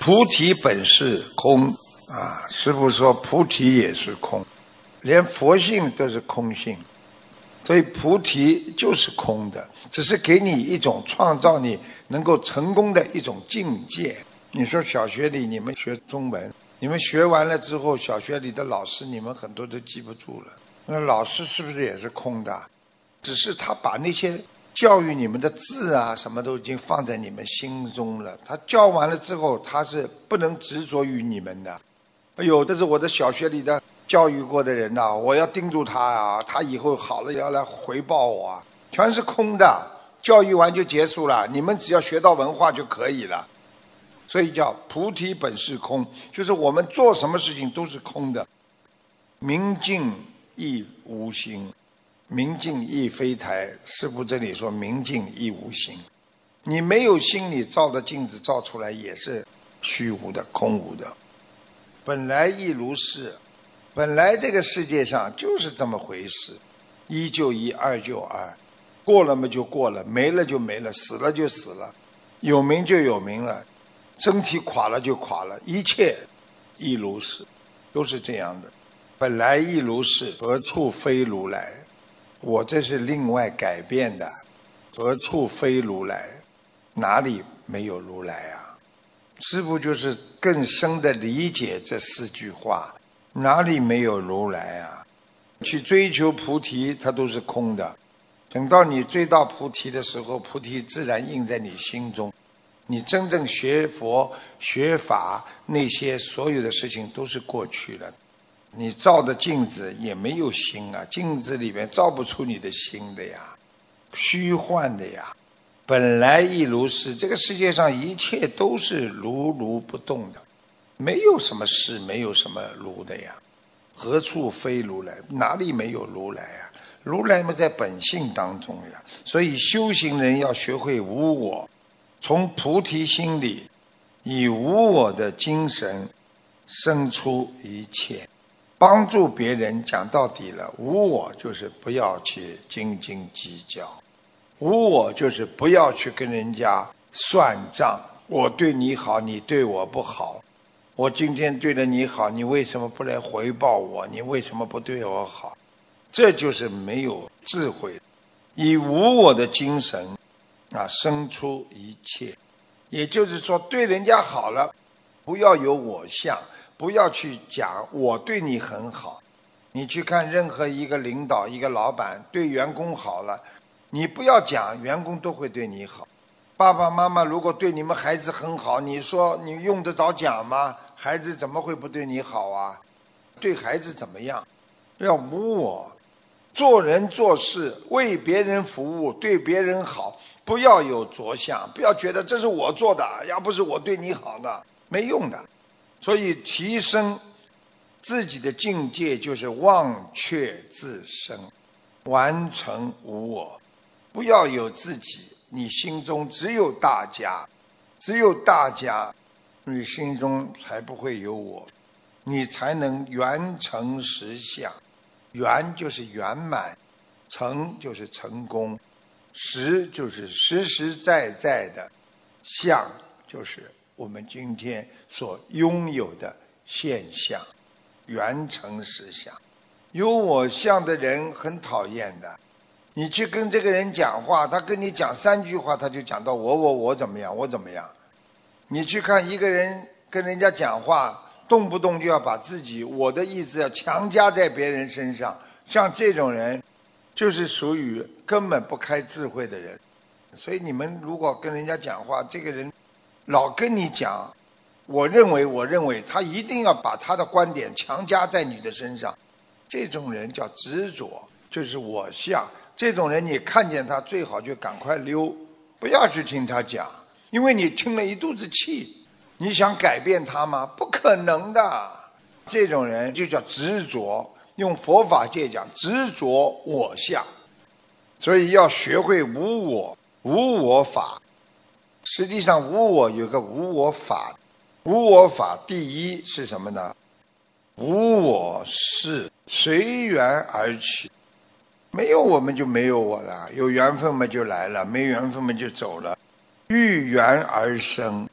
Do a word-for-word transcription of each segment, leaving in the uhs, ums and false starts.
菩提本是空啊，师父说菩提也是空，连佛性都是空性，所以菩提就是空的，只是给你一种创造你能够成功的一种境界。你说小学里你们学中文，你们学完了之后，小学里的老师你们很多都记不住了，那老师是不是也是空的？只是他把那些教育你们的字啊什么都已经放在你们心中了，他教完了之后他是不能执着于你们的。哎呦，这是我的小学里的教育过的人呐、啊，我要盯住他啊，他以后好了要来回报我啊，全是空的，教育完就结束了，你们只要学到文化就可以了。所以叫菩提本是空，就是我们做什么事情都是空的。明镜亦无形，明镜亦非台，师父这里说明镜亦无形，你没有心，你照的镜子照出来也是虚无的空无的。本来亦如是，本来这个世界上就是这么回事，一就一，二就二，过了嘛就过了，没了就没了，死了就死了，有名就有名了，身体垮了就垮了，一切亦如是，都是这样的。本来亦如是，何处非如来？我这是另外改变的，何处非如来？哪里没有如来啊？师父就是更深的理解这四句话，哪里没有如来啊？去追求菩提它都是空的，等到你追到菩提的时候，菩提自然印在你心中，你真正学佛学法，那些所有的事情都是过去了。你照的镜子也没有心啊，镜子里面照不出你的心的呀，虚幻的呀。本来亦如是，这个世界上一切都是如如不动的，没有什么事，没有什么如的呀。何处非如来？哪里没有如来啊？如来嘛在本性当中呀。所以修行人要学会无我，从菩提心里以无我的精神生出一切，帮助别人。讲到底了，无我就是不要去斤斤计较，无我就是不要去跟人家算账，我对你好，你对我不好，我今天对了你好，你为什么不来回报我？你为什么不对我好？这就是没有智慧。以无我的精神啊，生出一切，也就是说对人家好了，不要有我相，不要去讲我对你很好。你去看任何一个领导一个老板对员工好了，你不要讲员工都会对你好。爸爸妈妈如果对你们孩子很好，你说你用得着讲吗？孩子怎么会不对你好啊？对孩子怎么样？要无我，做人做事为别人服务，对别人好，不要有着相，不要觉得这是我做的，要不是我对你好的，没用的。所以提升自己的境界就是忘却自身，完成无我，不要有自己，你心中只有大家，只有大家，你心中才不会有我，你才能圆成实相。圆就是圆满，成就是成功，实就是实实在在的，相就是我们今天所拥有的现象，圆成实相。有我相的人很讨厌的，你去跟这个人讲话，他跟你讲三句话，他就讲到我我我怎么样我怎么样。你去看一个人跟人家讲话，动不动就要把自己我的意思要强加在别人身上，像这种人就是属于根本不开智慧的人。所以你们如果跟人家讲话，这个人老跟你讲我认为我认为，他一定要把他的观点强加在你的身上，这种人叫执着，就是我相。这种人你看见他最好就赶快溜，不要去听他讲，因为你听了一肚子气，你想改变他吗？不可能的。这种人就叫执着，用佛法界讲执着我相。所以要学会无我，无我法。实际上无我有个无我法，无我法第一是什么呢？无我是随缘而起，没有我们就没有我了，有缘分嘛就来了，没缘分嘛就走了。遇缘而生，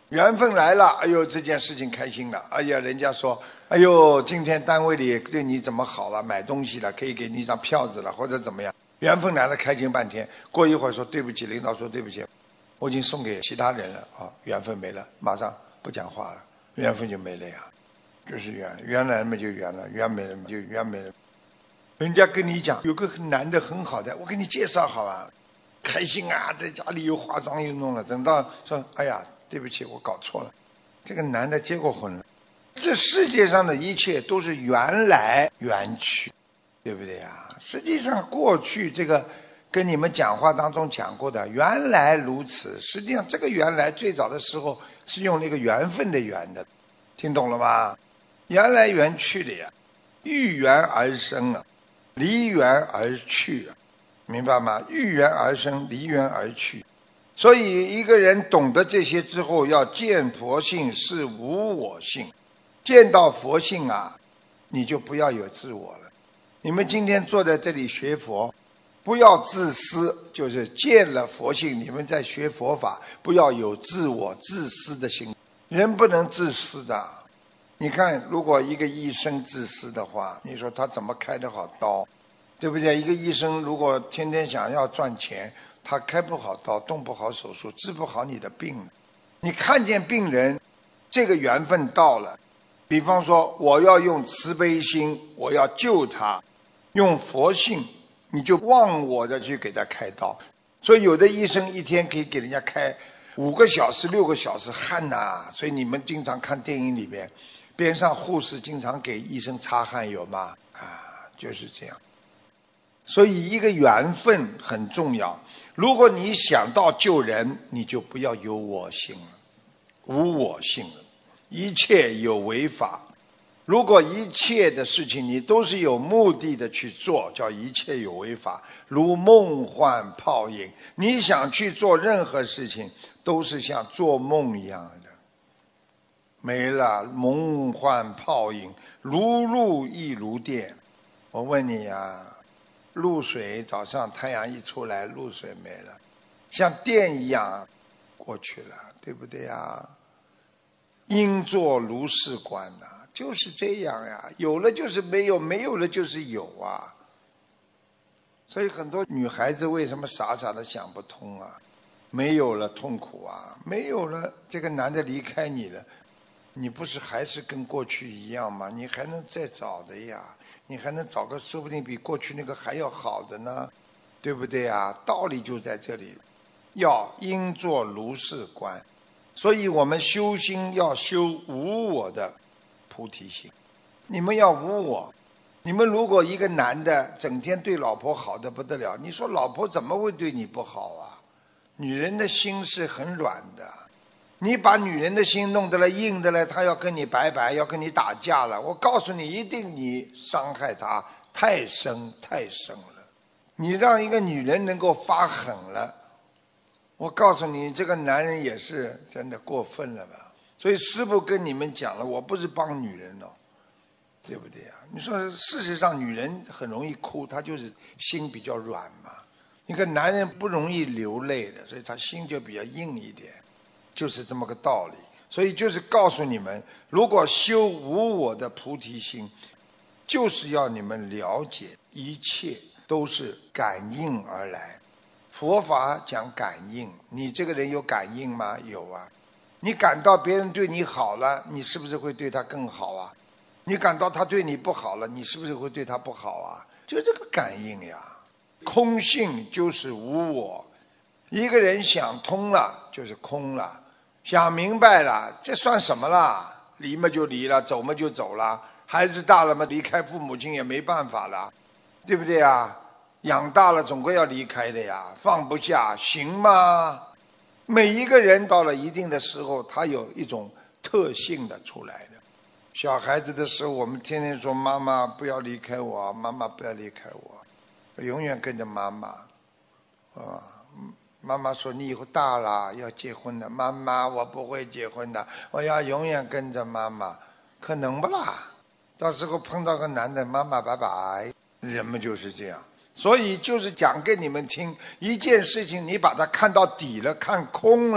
缘分来了，哎呦，这件事情开心了，哎呀，人家说，哎呦，今天单位里对你怎么好了，买东西了，可以给你一张票子了，或者怎么样，缘分来了，开心半天。过一会儿说对不起，领导说对不起，我已经送给其他人了啊，缘分没了，马上不讲话了，缘分就没了呀，就是缘，缘来了嘛就缘了，缘没了嘛就缘没了。人家跟你讲有个男的很好的，我给你介绍好了，开心啊，在家里又化妆又弄了，等到说，哎呀。对不起，我搞错了，这个男的结过婚了。这世界上的一切都是缘来缘去，对不对呀？实际上过去这个跟你们讲话当中讲过的原来如此，实际上这个原来最早的时候是用那个缘分的缘的，听懂了吗？缘来缘去的呀，遇缘而生啊，离缘而去啊，明白吗？遇缘而生，离缘而去。所以一个人懂得这些之后，要见佛性是无我性，见到佛性啊，你就不要有自我了。你们今天坐在这里学佛，不要自私，就是见了佛性，你们在学佛法，不要有自我自私的心。人不能自私的。你看，如果一个医生自私的话，你说他怎么开得好刀，对不对？一个医生如果天天想要赚钱，他开不好刀，动不好手术，治不好你的病。你看见病人，这个缘分到了，比方说我要用慈悲心，我要救他，用佛性，你就忘我的去给他开刀。所以有的医生一天可以给人家开五个小时六个小时，汗呐、啊！所以你们经常看电影里面，边上护士经常给医生擦汗，有吗？啊，就是这样。所以一个缘分很重要，如果你想到救人，你就不要有我性了，无我性了，一切有为法。如果一切的事情你都是有目的的去做，叫一切有为法，如梦幻泡影。你想去做任何事情，都是像做梦一样的，没了，梦幻泡影，如露亦如电。我问你啊，露水早上太阳一出来，露水没了，像电一样过去了，对不对呀？应作如是观呐、啊，就是这样呀，有了就是没有，没有了就是有啊。所以很多女孩子为什么傻傻的想不通啊？没有了痛苦啊，没有了这个男的离开你了，你不是还是跟过去一样吗？你还能再找的呀，你还能找个说不定比过去那个还要好的呢，对不对啊？道理就在这里，要应作如是观。所以我们修心要修无我的菩提心。你们要无我，你们如果一个男的整天对老婆好的不得了，你说老婆怎么会对你不好啊？女人的心是很软的，你把女人的心弄得了硬的了，她要跟你拜拜，要跟你打架了，我告诉你，一定你伤害她太深太深了。你让一个女人能够发狠了，我告诉你，这个男人也是真的过分了吧？所以师父跟你们讲了，我不是帮女人哦，对不对啊？你说事实上女人很容易哭，她就是心比较软嘛。你看男人不容易流泪的，所以他心就比较硬一点，就是这么个道理。所以就是告诉你们，如果修无我的菩提心，就是要你们了解一切都是感应而来。佛法讲感应，你这个人有感应吗？有啊。你感到别人对你好了，你是不是会对他更好啊？你感到他对你不好了，你是不是会对他不好啊？就这个感应呀。空性就是无我，一个人想通了就是空了，想明白了，这算什么啦？离嘛就离了，走嘛就走了，孩子大了嘛，离开父母亲也没办法了，对不对啊？养大了总归要离开的呀，放不下行吗？每一个人到了一定的时候，他有一种特性的出来的。小孩子的时候，我们天天说妈妈不要离开我，妈妈不要离开我，永远跟着妈妈啊。妈妈说你以后大了要结婚了，妈妈我不会结婚的，我要永远跟着妈妈，可能不啦？到时候碰到个男的，妈妈拜拜。人们就是这样。所以就是讲给你们听，一件事情你把它看到底了，看空了，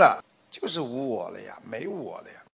就是无我了呀，没我了呀。